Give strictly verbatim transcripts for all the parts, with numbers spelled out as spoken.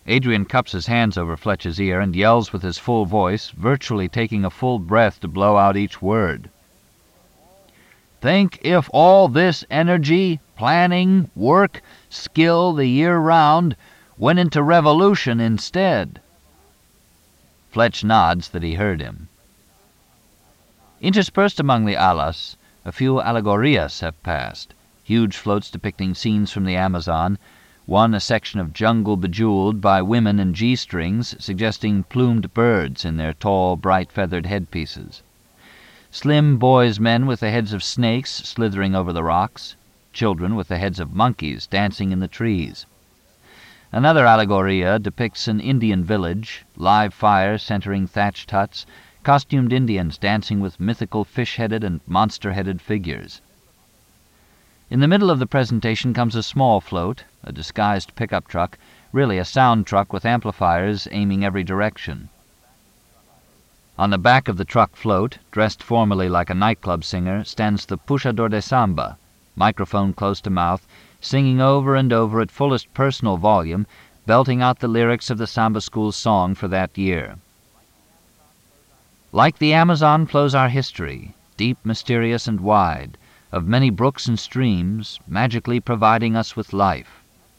Adrian cups his hands over Fletch's ear and yells with his full voice, virtually taking a full breath to blow out each word. Think if all this energy, planning, work, skill the year round went into revolution instead. Fletch nods that he heard him. Interspersed among the alas, a few allegorias have passed, huge floats depicting scenes from the Amazon, one a section of jungle bejeweled by women in G-strings suggesting plumed birds in their tall, bright-feathered headpieces. Slim boys' men with the heads of snakes slithering over the rocks, children with the heads of monkeys dancing in the trees. Another allegoria depicts an Indian village, live fire centering thatched huts, costumed Indians dancing with mythical fish-headed and monster-headed figures. In the middle of the presentation comes a small float, a disguised pickup truck, really a sound truck with amplifiers aiming every direction. On the back of the truck float, dressed formally like a nightclub singer, stands the puxador de samba, microphone close to mouth, singing over and over at fullest personal volume, belting out the lyrics of the Samba School's song for that year. Like the Amazon flows our history, deep, mysterious, and wide, of many brooks and streams, magically providing us with life.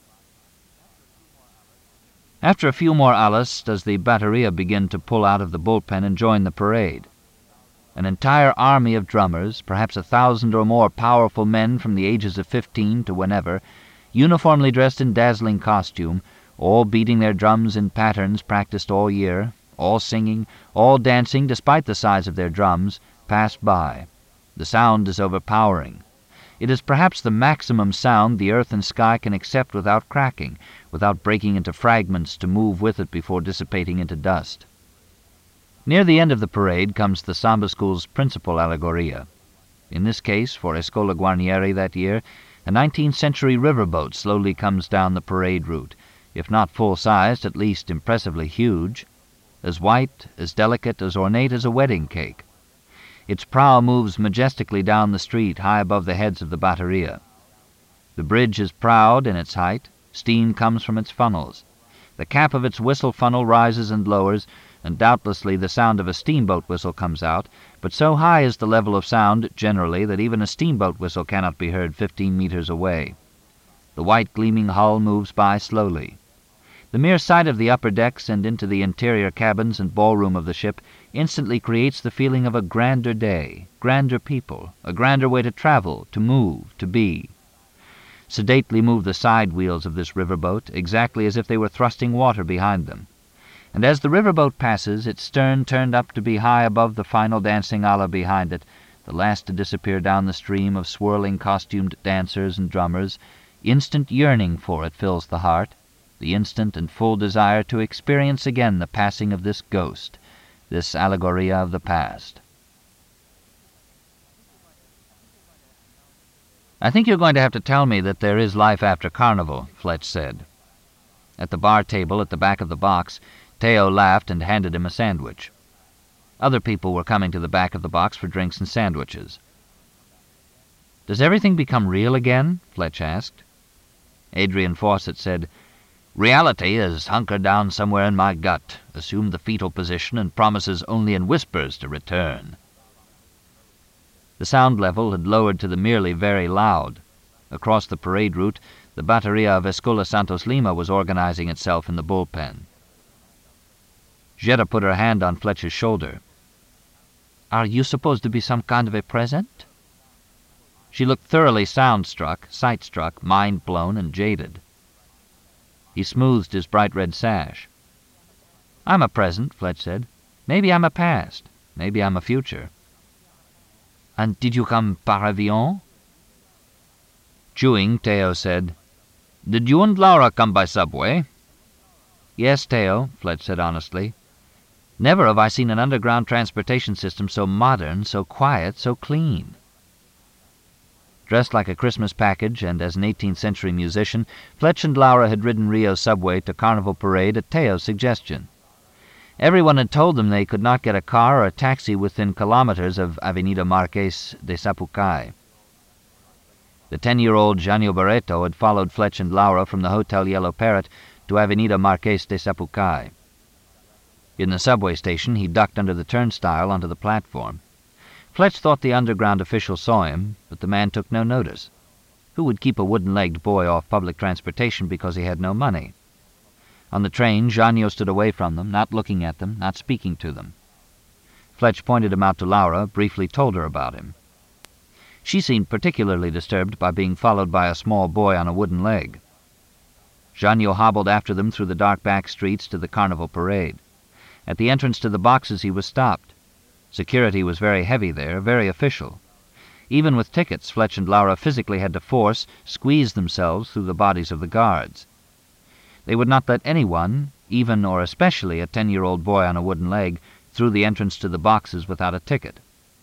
After a few more alas does the batteria begin to pull out of the bullpen and join the parade. An entire army of drummers, perhaps a thousand or more powerful men from the ages of fifteen to whenever, uniformly dressed in dazzling costume, all beating their drums in patterns practiced all year, all singing, all dancing despite the size of their drums, pass by. The sound is overpowering. It is perhaps the maximum sound the earth and sky can accept without cracking, without breaking into fragments to move with it before dissipating into dust. Near the end of the parade comes the Samba School's principal allegoria. In this case, for Escola Guarnieri that year, a nineteenth century riverboat slowly comes down the parade route, if not full-sized, at least impressively huge, as white, as delicate, as ornate as a wedding cake. Its prow moves majestically down the street high above the heads of the batteria. The bridge is proud in its height. Steam comes from its funnels. The cap of its whistle funnel rises and lowers, and doubtlessly the sound of a steamboat whistle comes out, but so high is the level of sound, generally, that even a steamboat whistle cannot be heard fifteen meters away. The white gleaming hull moves by slowly. The mere sight of the upper decks and into the interior cabins and ballroom of the ship instantly creates the feeling of a grander day, grander people, a grander way to travel, to move, to be. Sedately move the side wheels of this riverboat, exactly as if they were thrusting water behind them. And as the riverboat passes, its stern turned up to be high above the final dancing ala behind it, the last to disappear down the stream of swirling costumed dancers and drummers, instant yearning for it fills the heart, the instant and full desire to experience again the passing of this ghost, this allegoria of the past. "I think you're going to have to tell me that there is life after Carnival," Fletch said. At the bar table at the back of the box, Theo laughed and handed him a sandwich. Other people were coming to the back of the box for drinks and sandwiches. "Does everything become real again?" Fletch asked. Adrian Fawcett said, "Reality is hunkered down somewhere in my gut, assumed the fetal position, and promises only in whispers to return." The sound level had lowered to the merely very loud. Across the parade route, the batteria of Escola Santos Lima was organizing itself in the bullpen. Jetta put her hand on Fletcher's shoulder. "Are you supposed to be some kind of a present?" She looked thoroughly sound-struck, sight-struck, mind-blown, and jaded. He smoothed his bright red sash. "I'm a present," Fletch said. "Maybe I'm a past. Maybe I'm a future." "And did you come par avion?" Chewing, Theo said, "Did you and Laura come by subway?" "Yes, Theo," Fletch said honestly. "Never have I seen an underground transportation system so modern, so quiet, so clean." Dressed like a Christmas package and as an eighteenth century musician, Fletch and Laura had ridden Rio subway to Carnival Parade at Theo's suggestion. Everyone had told them they could not get a car or a taxi within kilometers of Avenida Marques de Sapucay. The ten-year-old Janio Barreto had followed Fletch and Laura from the Hotel Yellow Parrot to Avenida Marqués de Sapucay. In the subway station, he ducked under the turnstile onto the platform. Fletch thought the underground official saw him, but the man took no notice. Who would keep a wooden-legged boy off public transportation because he had no money? On the train, Janio stood away from them, not looking at them, not speaking to them. Fletch pointed him out to Laura, briefly told her about him. She seemed particularly disturbed by being followed by a small boy on a wooden leg. Janio hobbled after them through the dark back streets to the carnival parade. At the entrance to the boxes he was stopped. Security was very heavy there, very official. Even with tickets, Fletch and Laura physically had to force, squeeze themselves through the bodies of the guards. They would not let anyone, even or especially a ten-year-old boy on a wooden leg, through the entrance to the boxes without a ticket.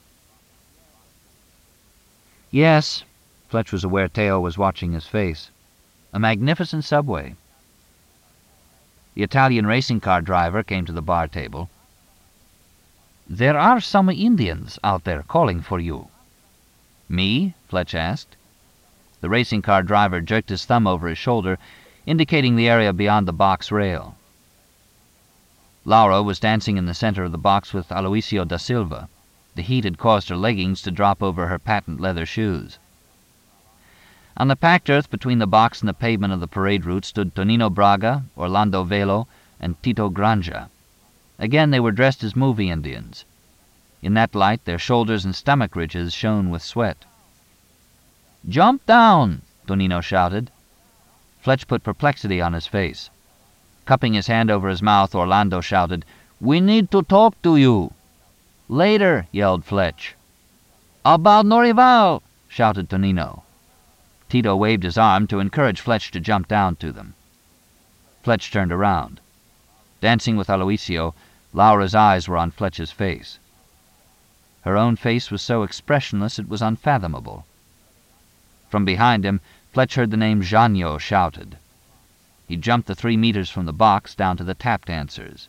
Yes, Fletch was aware Teo was watching his face. A magnificent subway. The Italian racing car driver came to the bar table. "There are some Indians out there calling for you." "Me?" Fletch asked. The racing car driver jerked his thumb over his shoulder, indicating the area beyond the box rail. Laura was dancing in the center of the box with Aloisio da Silva. The heat had caused her leggings to drop over her patent leather shoes. On the packed earth between the box and the pavement of the parade route stood Tonino Braga, Orlando Velo, and Tito Granja. Again they were dressed as movie Indians. In that light their shoulders and stomach ridges shone with sweat. "Jump down!" Tonino shouted. Fletch put perplexity on his face. Cupping his hand over his mouth, Orlando shouted, "We need to talk to you." "Later," yelled Fletch. "About Norival!" shouted Tonino. Tito waved his arm to encourage Fletch to jump down to them. Fletch turned around. Dancing with Aloisio, Laura's eyes were on Fletch's face. Her own face was so expressionless it was unfathomable. From behind him, Fletch heard the name Janio shouted. He jumped the three meters from the box down to the tap dancers.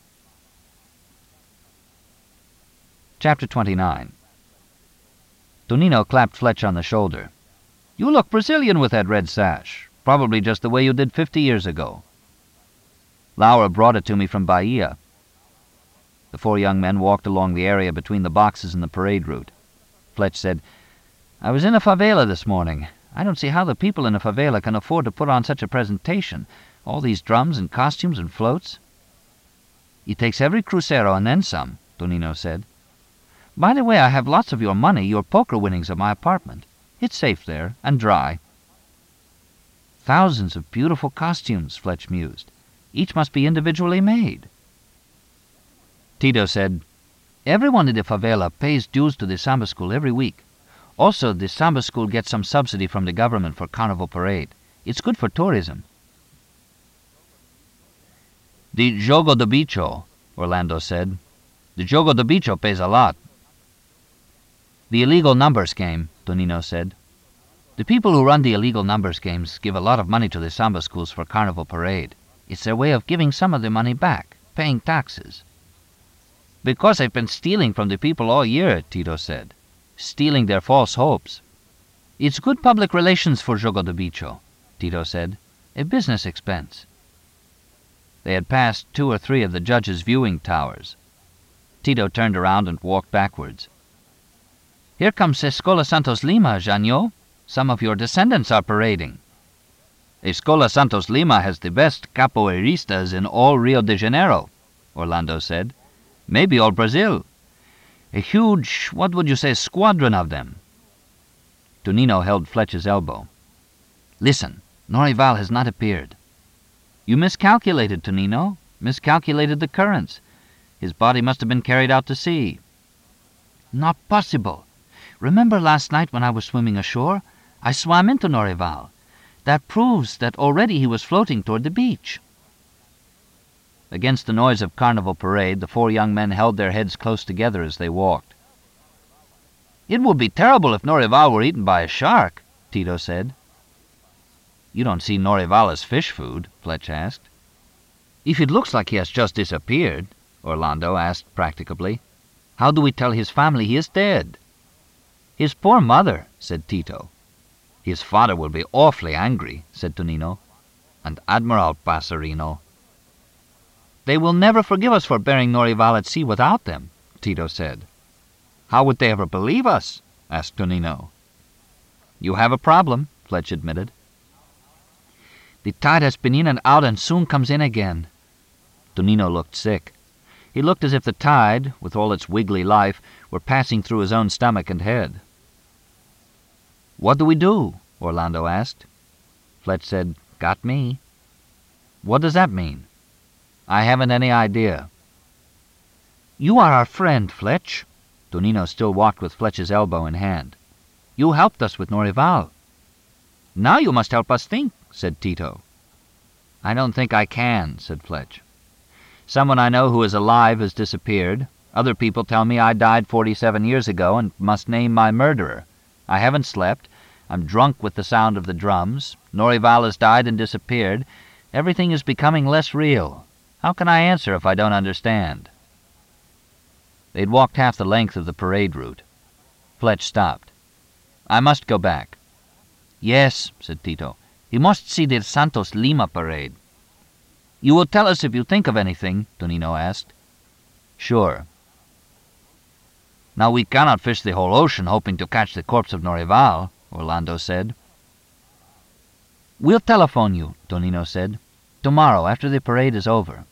Chapter twenty-nine. Tonino clapped Fletch on the shoulder. "You look Brazilian with that red sash. Probably just the way you did fifty years ago." "Laura brought it to me from Bahia." The four young men walked along the area between the boxes and the parade route. Fletch said, "I was in a favela this morning. I don't see how the people in a favela can afford to put on such a presentation. All these drums and costumes and floats." "It takes every crucero and then some," Tonino said. "By the way, I have lots of your money, your poker winnings at my apartment. It's safe there, and dry." "Thousands of beautiful costumes," Fletch mused. "Each must be individually made." Tito said, "Everyone in the favela pays dues to the samba school every week. Also, the samba school gets some subsidy from the government for Carnival Parade. It's good for tourism." "The Jogo do Bicho," Orlando said. "The Jogo do Bicho pays a lot." "The illegal numbers game," Tonino said. "The people who run the illegal numbers games give a lot of money to the samba schools for Carnival Parade. It's their way of giving some of the money back, paying taxes." "Because they've been stealing from the people all year," Tito said. "Stealing their false hopes." "It's good public relations for Jogo do Bicho," Tito said. "A business expense." They had passed two or three of the judges' viewing towers. Tito turned around and walked backwards. "Here comes Escola Santos Lima, Janio. Some of your descendants are parading." "Escola Santos Lima has the best capoeiristas in all Rio de Janeiro," Orlando said. "Maybe all Brazil. A huge, what would you say, squadron of them." Tonino held Fletch's elbow. "Listen, Norival has not appeared." "You miscalculated, Tonino. Miscalculated the currents. His body must have been carried out to sea." "Not possible. Remember last night when I was swimming ashore? I swam into Norival. That proves that already he was floating toward the beach." Against the noise of Carnival Parade, the four young men held their heads close together as they walked. "It would be terrible if Norival were eaten by a shark," Tito said. "You don't see Norival as fish food?" Fletch asked. "If it looks like he has just disappeared," Orlando asked practicably, "how do we tell his family he is dead?" "His poor mother," said Tito. "His father will be awfully angry," said Tonino. And Admiral Passerino. They will never forgive us for bearing Norival at sea without them, Tito said. How would they ever believe us? Asked Tonino. You have a problem, Fletch admitted. The tide has been in and out and soon comes in again. Tonino looked sick. He looked as if the tide, with all its wiggly life, were passing through his own stomach and head. What do we do? Orlando asked. Fletch said, Got me. What does that mean? I haven't any idea. You are our friend, Fletch. Tonino still walked with Fletch's elbow in hand. You helped us with Norival. Now you must help us think, said Tito. I don't think I can, said Fletch. Someone I know who is alive has disappeared. Other people tell me I died forty-seven years ago and must name my murderer. I haven't slept. I'm drunk with the sound of the drums. Norival has died and disappeared. Everything is becoming less real. How can I answer if I don't understand? They'd walked half the length of the parade route. Fletch stopped. I must go back. Yes, said Tito. You must see the Santos Lima parade. You will tell us if you think of anything, Tonino asked. Sure. Now we cannot fish the whole ocean hoping to catch the corpse of Norival, Orlando said. We'll telephone you, Tonino said. Tomorrow, after the parade is over.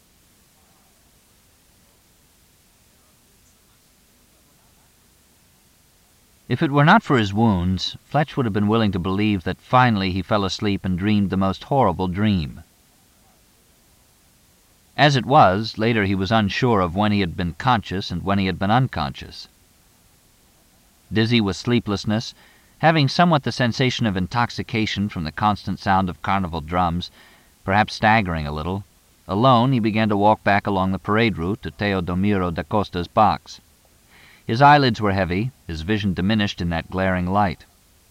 If it were not for his wounds, Fletch would have been willing to believe that finally he fell asleep and dreamed the most horrible dream. As it was, later he was unsure of when he had been conscious and when he had been unconscious. Dizzy with sleeplessness, having somewhat the sensation of intoxication from the constant sound of carnival drums, perhaps staggering a little, alone he began to walk back along the parade route to Teodomiro da Costa's box. His eyelids were heavy, his vision diminished in that glaring light.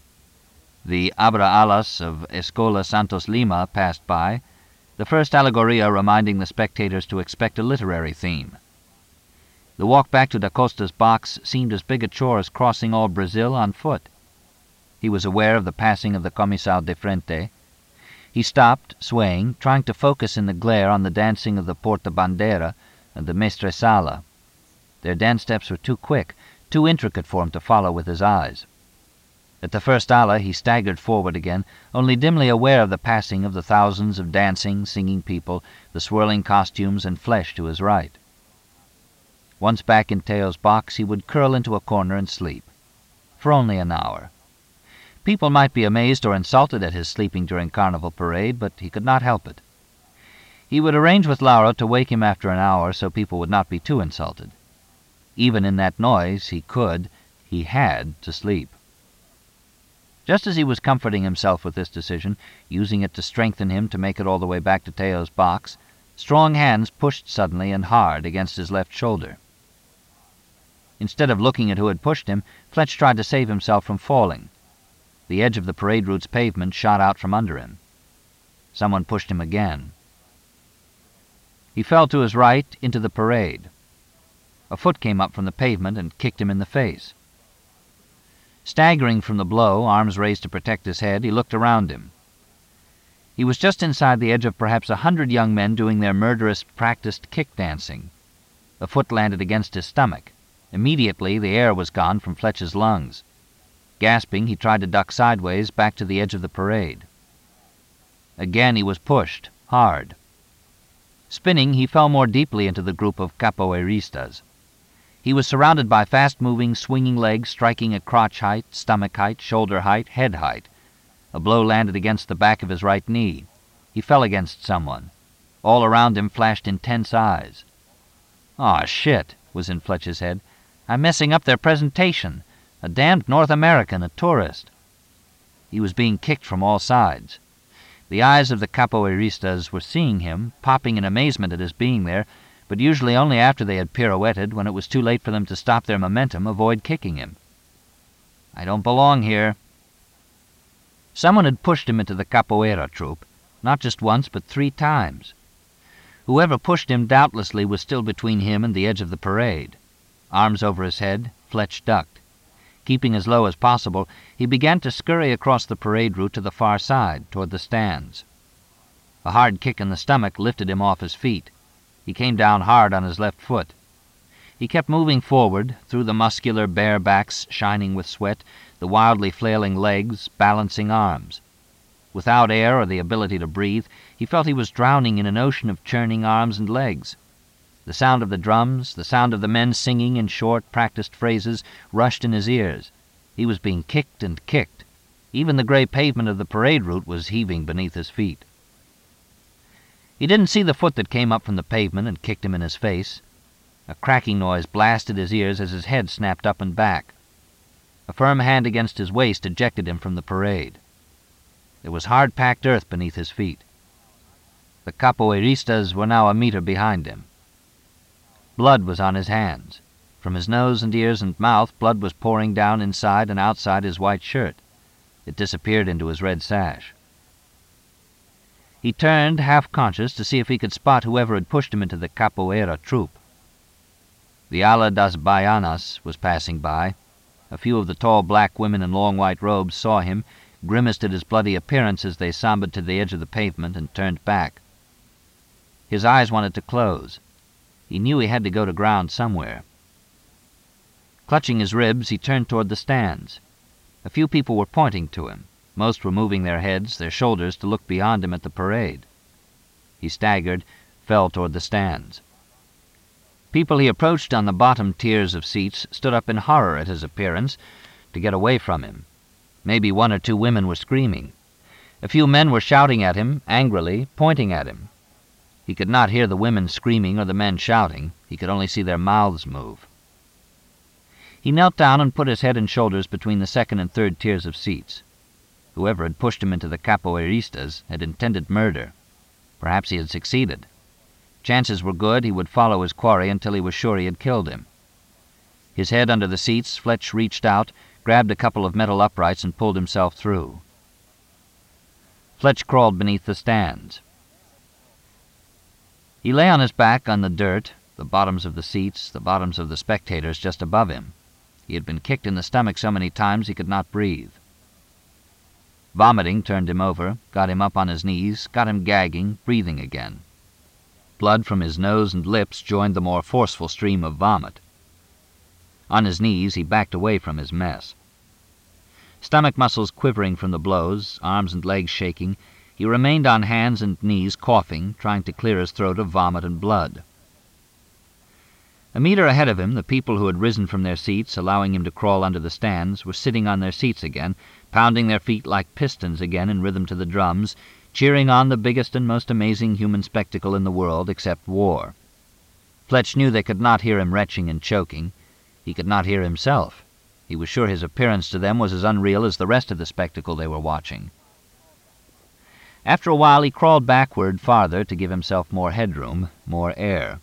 The Abra Alas of Escola Santos Lima passed by, the first allegoria reminding the spectators to expect a literary theme. The walk back to da Costa's box seemed as big a chore as crossing all Brazil on foot. He was aware of the passing of the Comisao de Frente. He stopped, swaying, trying to focus in the glare on the dancing of the Porta Bandera and the Maestresala. Their dance steps were too quick, too intricate for him to follow with his eyes. At the first ala he staggered forward again, only dimly aware of the passing of the thousands of dancing, singing people, the swirling costumes and flesh to his right. Once back in Teo's box, he would curl into a corner and sleep. For only an hour. People might be amazed or insulted at his sleeping during Carnival Parade, but he could not help it. He would arrange with Laura to wake him after an hour so people would not be too insulted. Even in that noise, he could, he had, to sleep. Just as he was comforting himself with this decision, using it to strengthen him to make it all the way back to Teo's box, strong hands pushed suddenly and hard against his left shoulder. Instead of looking at who had pushed him, Fletch tried to save himself from falling. The edge of the parade route's pavement shot out from under him. Someone pushed him again. He fell to his right into the parade. A foot came up from the pavement and kicked him in the face. Staggering from the blow, arms raised to protect his head, he looked around him. He was just inside the edge of perhaps a hundred young men doing their murderous, practiced kick dancing. A foot landed against his stomach. Immediately, the air was gone from Fletch's lungs. Gasping, he tried to duck sideways back to the edge of the parade. Again he was pushed, hard. Spinning, he fell more deeply into the group of capoeiristas. He was surrounded by fast-moving, swinging legs striking at crotch height, stomach height, shoulder height, head height. A blow landed against the back of his right knee. He fell against someone. All around him flashed intense eyes. "Aw, shit," was in Fletch's head. "I'm messing up their presentation. A damned North American, a tourist." He was being kicked from all sides. The eyes of the capoeiristas were seeing him, popping in amazement at his being there, but usually only after they had pirouetted, when it was too late for them to stop their momentum, avoid kicking him. "I don't belong here." Someone had pushed him into the capoeira troupe, not just once, but three times. Whoever pushed him doubtlessly was still between him and the edge of the parade. Arms over his head, Fletch ducked. Keeping as low as possible, he began to scurry across the parade route to the far side, toward the stands. A hard kick in the stomach lifted him off his feet. He came down hard on his left foot. He kept moving forward, through the muscular bare backs shining with sweat, the wildly flailing legs, balancing arms. Without air or the ability to breathe, he felt he was drowning in an ocean of churning arms and legs. The sound of the drums, the sound of the men singing in short, practiced phrases, rushed in his ears. He was being kicked and kicked. Even the gray pavement of the parade route was heaving beneath his feet. He didn't see the foot that came up from the pavement and kicked him in his face. A cracking noise blasted his ears as his head snapped up and back. A firm hand against his waist ejected him from the parade. There was hard-packed earth beneath his feet. The capoeiristas were now a meter behind him. Blood was on his hands. From his nose and ears and mouth, blood was pouring down inside and outside his white shirt. It disappeared into his red sash. He turned, half-conscious, to see if he could spot whoever had pushed him into the capoeira troupe. The Ala das Baianas was passing by. A few of the tall black women in long white robes saw him, grimaced at his bloody appearance as they sambaed to the edge of the pavement and turned back. His eyes wanted to close. He knew he had to go to ground somewhere. Clutching his ribs, he turned toward the stands. A few people were pointing to him. Most were moving their heads, their shoulders, to look beyond him at the parade. He staggered, fell toward the stands. People he approached on the bottom tiers of seats stood up in horror at his appearance to get away from him. Maybe one or two women were screaming. A few men were shouting at him, angrily, pointing at him. He could not hear the women screaming or the men shouting. He could only see their mouths move. He knelt down and put his head and shoulders between the second and third tiers of seats. Whoever had pushed him into the capoeiristas had intended murder. Perhaps he had succeeded. Chances were good he would follow his quarry until he was sure he had killed him. His head under the seats, Fletch reached out, grabbed a couple of metal uprights and pulled himself through. Fletch crawled beneath the stands. He lay on his back on the dirt, the bottoms of the seats, the bottoms of the spectators just above him. He had been kicked in the stomach so many times he could not breathe. Vomiting turned him over, got him up on his knees, got him gagging, breathing again. Blood from his nose and lips joined the more forceful stream of vomit. On his knees, he backed away from his mess. Stomach muscles quivering from the blows, arms and legs shaking, he remained on hands and knees coughing, trying to clear his throat of vomit and blood. A meter ahead of him, the people who had risen from their seats, allowing him to crawl under the stands, were sitting on their seats again, pounding their feet like pistons again in rhythm to the drums, cheering on the biggest and most amazing human spectacle in the world except war. Fletch knew they could not hear him retching and choking. He could not hear himself. He was sure his appearance to them was as unreal as the rest of the spectacle they were watching. After a while he crawled backward farther to give himself more headroom, more air.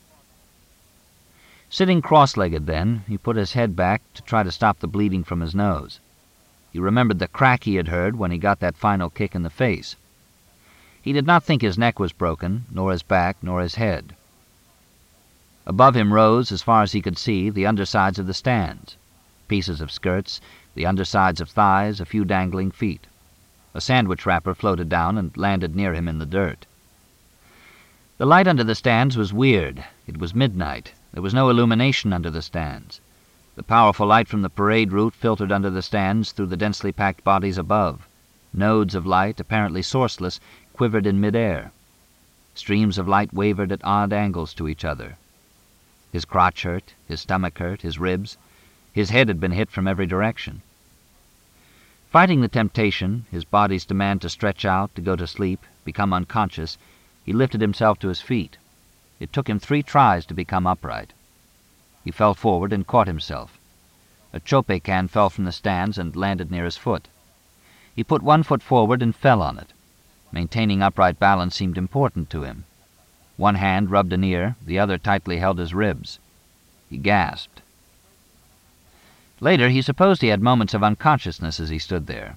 Sitting cross-legged then, he put his head back to try to stop the bleeding from his nose. He remembered the crack he had heard when he got that final kick in the face. He did not think his neck was broken, nor his back, nor his head. Above him rose, as far as he could see, the undersides of the stands. Pieces of skirts, the undersides of thighs, a few dangling feet. A sandwich wrapper floated down and landed near him in the dirt. The light under the stands was weird. It was midnight. There was no illumination under the stands. The powerful light from the parade route filtered under the stands through the densely packed bodies above. Nodes of light, apparently sourceless, quivered in midair. Streams of light wavered at odd angles to each other. His crotch hurt, his stomach hurt, his ribs. His head had been hit from every direction. Fighting the temptation, his body's demand to stretch out, to go to sleep, become unconscious, he lifted himself to his feet. It took him three tries to become upright. He fell forward and caught himself. A chope can fell from the stands and landed near his foot. He put one foot forward and fell on it. Maintaining upright balance seemed important to him. One hand rubbed an ear, the other tightly held his ribs. He gasped. Later, he supposed he had moments of unconsciousness as he stood there.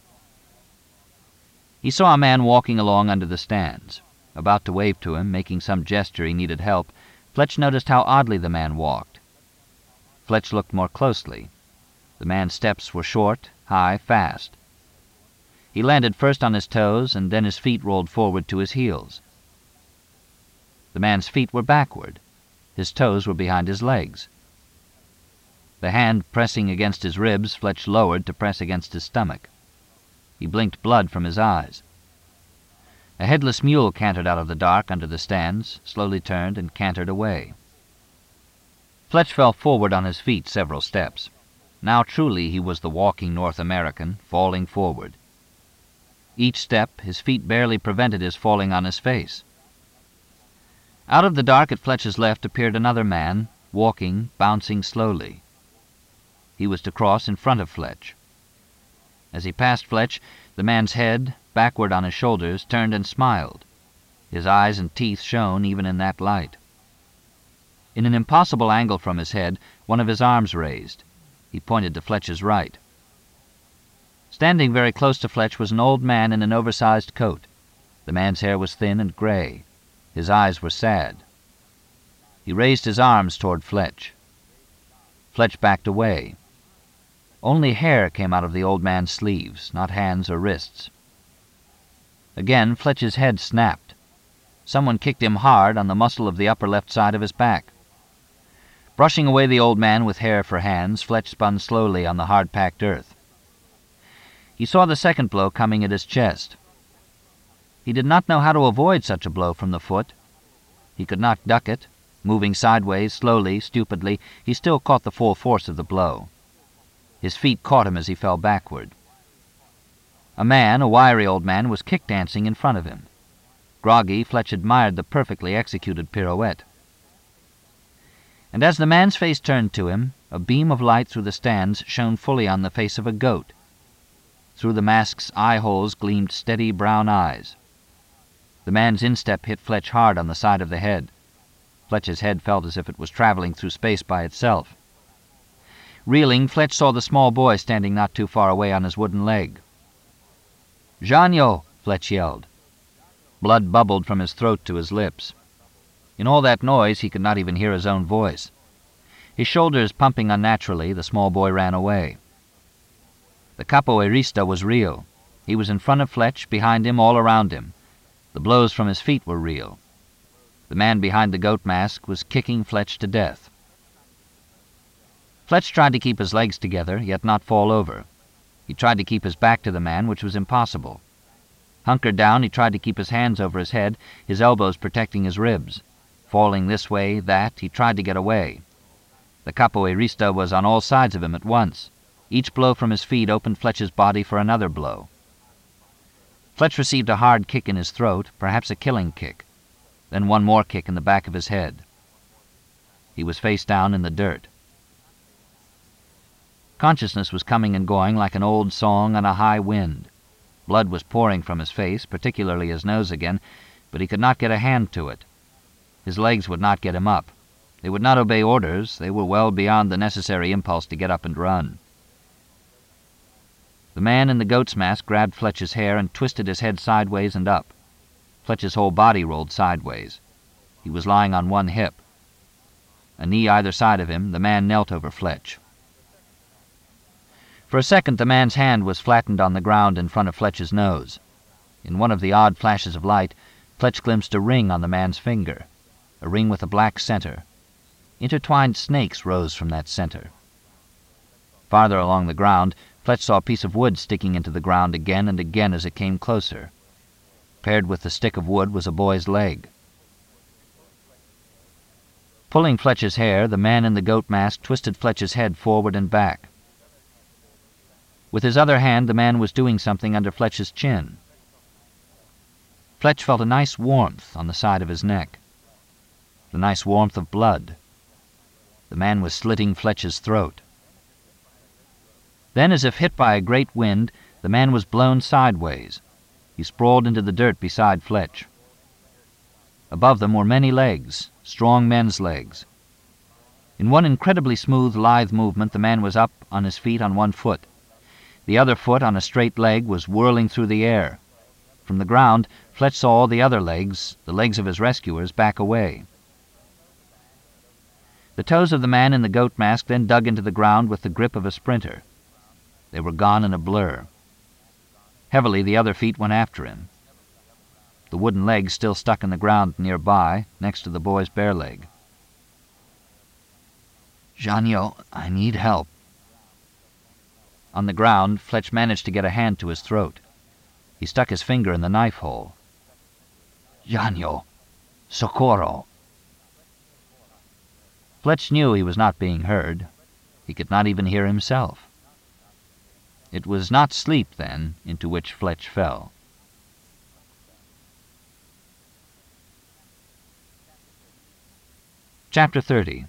He saw a man walking along under the stands. About to wave to him, making some gesture he needed help, Fletch noticed how oddly the man walked. Fletch looked more closely. The man's steps were short, high, fast. He He landed first on his toes, and then his feet rolled forward to his heels. The man's feet were backward. His toes were behind his legs. The hand pressing against his ribs, Fletch lowered to press against his stomach. He blinked blood from his eyes. A headless mule cantered out of the dark under the stands, slowly turned, and cantered away. Fletch fell forward on his feet several steps. Now truly he was the walking North American, falling forward. Each step, his feet barely prevented his falling on his face. Out of the dark at Fletch's left appeared another man, walking, bouncing slowly. He was to cross in front of Fletch. As he passed Fletch, the man's head, backward on his shoulders, turned and smiled. His eyes and teeth shone even in that light. In an impossible angle from his head, one of his arms raised. He pointed to Fletch's right. Standing very close to Fletch was an old man in an oversized coat. The man's hair was thin and gray. His eyes were sad. He raised his arms toward Fletch. Fletch backed away. Only hair came out of the old man's sleeves, not hands or wrists. Again, Fletch's head snapped. Someone kicked him hard on the muscle of the upper left side of his back. Brushing away the old man with hair for hands, Fletch spun slowly on the hard-packed earth. He saw the second blow coming at his chest. He did not know how to avoid such a blow from the foot. He could not duck it. Moving sideways, slowly, stupidly, he still caught the full force of the blow. His feet caught him as he fell backward. A man, a wiry old man, was kick-dancing in front of him. Groggy, Fletch admired the perfectly executed pirouette. And as the man's face turned to him, a beam of light through the stands shone fully on the face of a goat. Through the mask's eye-holes gleamed steady brown eyes. The man's instep hit Fletch hard on the side of the head. Fletch's head felt as if it was traveling through space by itself. Reeling, Fletch saw the small boy standing not too far away on his wooden leg. "Janyo!" Fletch yelled. Blood bubbled from his throat to his lips. In all that noise, he could not even hear his own voice. His shoulders pumping unnaturally, the small boy ran away. The capoeirista was real. He was in front of Fletch, behind him, all around him. The blows from his feet were real. The man behind the goat mask was kicking Fletch to death. Fletch tried to keep his legs together, yet not fall over. He tried to keep his back to the man, which was impossible. Hunkered down, he tried to keep his hands over his head, his elbows protecting his ribs. Falling this way, that, he tried to get away. The capoeirista was on all sides of him at once. Each blow from his feet opened Fletch's body for another blow. Fletch received a hard kick in his throat, perhaps a killing kick. Then one more kick in the back of his head. He was face down in the dirt. Consciousness was coming and going like an old song on a high wind. Blood was pouring from his face, particularly his nose again, but he could not get a hand to it. His legs would not get him up. They would not obey orders. They were well beyond the necessary impulse to get up and run. The man in the goat's mask grabbed Fletch's hair and twisted his head sideways and up. Fletch's whole body rolled sideways. He was lying on one hip. A knee either side of him, the man knelt over Fletch. For a second, the man's hand was flattened on the ground in front of Fletch's nose. In one of the odd flashes of light, Fletch glimpsed a ring on the man's finger, a ring with a black center. Intertwined snakes rose from that center. Farther along the ground, Fletch saw a piece of wood sticking into the ground again and again as it came closer. Paired with the stick of wood was a boy's leg. Pulling Fletch's hair, the man in the goat mask twisted Fletch's head forward and back. With his other hand, the man was doing something under Fletch's chin. Fletch felt a nice warmth on the side of his neck. The nice warmth of blood. The man was slitting Fletch's throat. Then, as if hit by a great wind, the man was blown sideways. He sprawled into the dirt beside Fletch. Above them were many legs, strong men's legs. In one incredibly smooth, lithe movement, the man was up on his feet on one foot. The other foot, on a straight leg, was whirling through the air. From the ground, Fletch saw all the other legs, the legs of his rescuers, back away. The toes of the man in the goat mask then dug into the ground with the grip of a sprinter. They were gone in a blur. Heavily, the other feet went after him. The wooden leg still stuck in the ground nearby, next to the boy's bare leg. "Janio, I need help." On the ground, Fletch managed to get a hand to his throat. He stuck his finger in the knife hole. "Janio, socorro." Fletch knew he was not being heard. He could not even hear himself. It was not sleep, then, into which Fletch fell. Chapter thirty.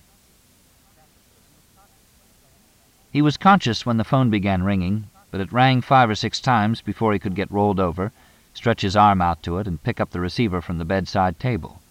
He was conscious when the phone began ringing, but it rang five or six times before he could get rolled over, stretch his arm out to it, and pick up the receiver from the bedside table.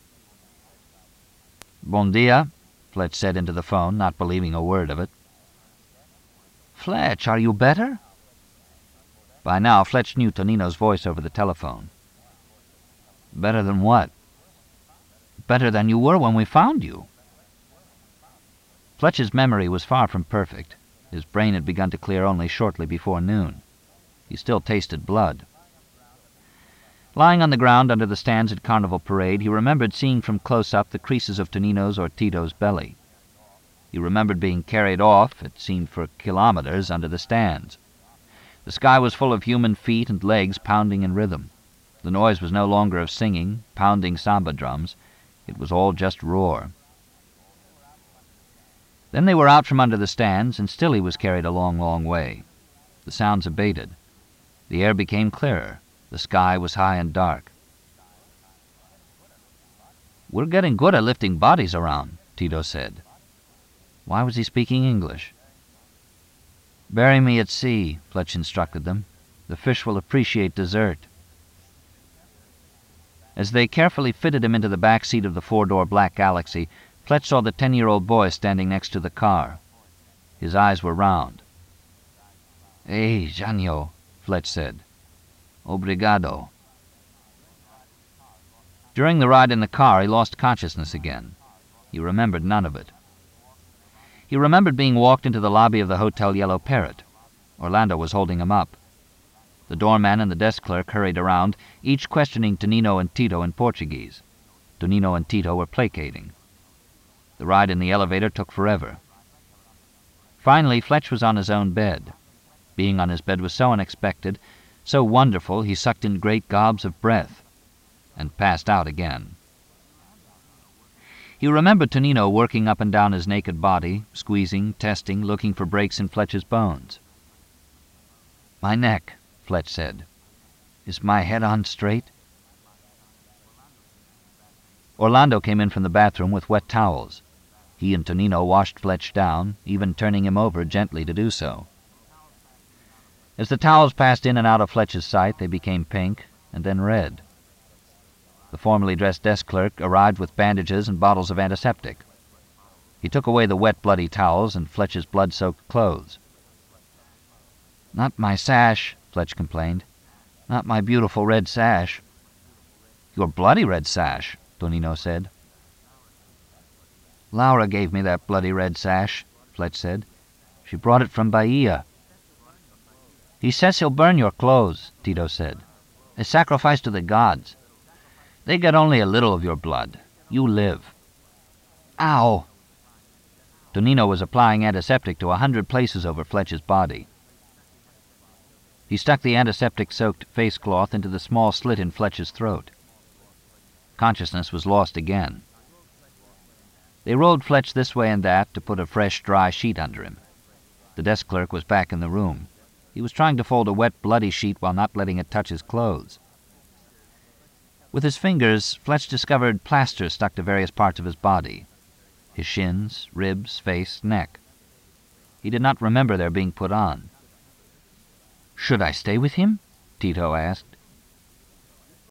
"Bon dia," Fletch said into the phone, not believing a word of it. "Fletch, are you better?" By now, Fletch knew Tonino's voice over the telephone. "Better than what?" "Better than you were when we found you." Fletch's memory was far from perfect. His brain had begun to clear only shortly before noon. He still tasted blood. Lying on the ground under the stands at Carnival Parade, he remembered seeing from close up the creases of Tonino's or Tito's belly. He remembered being carried off, it seemed for kilometers, under the stands. The sky was full of human feet and legs pounding in rhythm. The noise was no longer of singing, pounding samba drums. It was all just roar. Then they were out from under the stands, and still he was carried a long, long way. The sounds abated. The air became clearer. The sky was high and dark. "We're getting good at lifting bodies around," Tito said. Why was he speaking English? "Bury me at sea," Fletch instructed them. "The fish will appreciate dessert." As they carefully fitted him into the back seat of the four-door Black Galaxy, Fletch saw the ten-year-old boy standing next to the car. His eyes were round. "Hey, Janio," Fletch said. "Obrigado." During the ride in the car, he lost consciousness again. He remembered none of it. He remembered being walked into the lobby of the Hotel Yellow Parrot. Orlando was holding him up. The doorman and the desk clerk hurried around, each questioning Tonino and Tito in Portuguese. Tonino and Tito were placating. The ride in the elevator took forever. Finally, Fletch was on his own bed. Being on his bed was so unexpected, so wonderful, he sucked in great gobs of breath, and passed out again. He remembered Tonino working up and down his naked body, squeezing, testing, looking for breaks in Fletch's bones. "My neck," Fletch said. "Is my head on straight?" Orlando came in from the bathroom with wet towels. He and Tonino washed Fletch down, even turning him over gently to do so. As the towels passed in and out of Fletch's sight, they became pink and then red. The formally dressed desk clerk arrived with bandages and bottles of antiseptic. He took away the wet, bloody towels and Fletch's blood-soaked clothes. "Not my sash," Fletch complained. "Not my beautiful red sash." "Your bloody red sash," Tonino said. "Laura gave me that bloody red sash," Fletch said. "She brought it from Bahia." "He says he'll burn your clothes," Tito said. "A sacrifice to the gods. They get only a little of your blood. You live." "Ow!" Tonino was applying antiseptic to a hundred places over Fletch's body. He stuck the antiseptic-soaked face cloth into the small slit in Fletch's throat. Consciousness was lost again. They rolled Fletch this way and that to put a fresh, dry sheet under him. The desk clerk was back in the room. He was trying to fold a wet, bloody sheet while not letting it touch his clothes. With his fingers, Fletch discovered plaster stuck to various parts of his body. His shins, ribs, face, neck. He did not remember their being put on. "Should I stay with him?" Tito asked.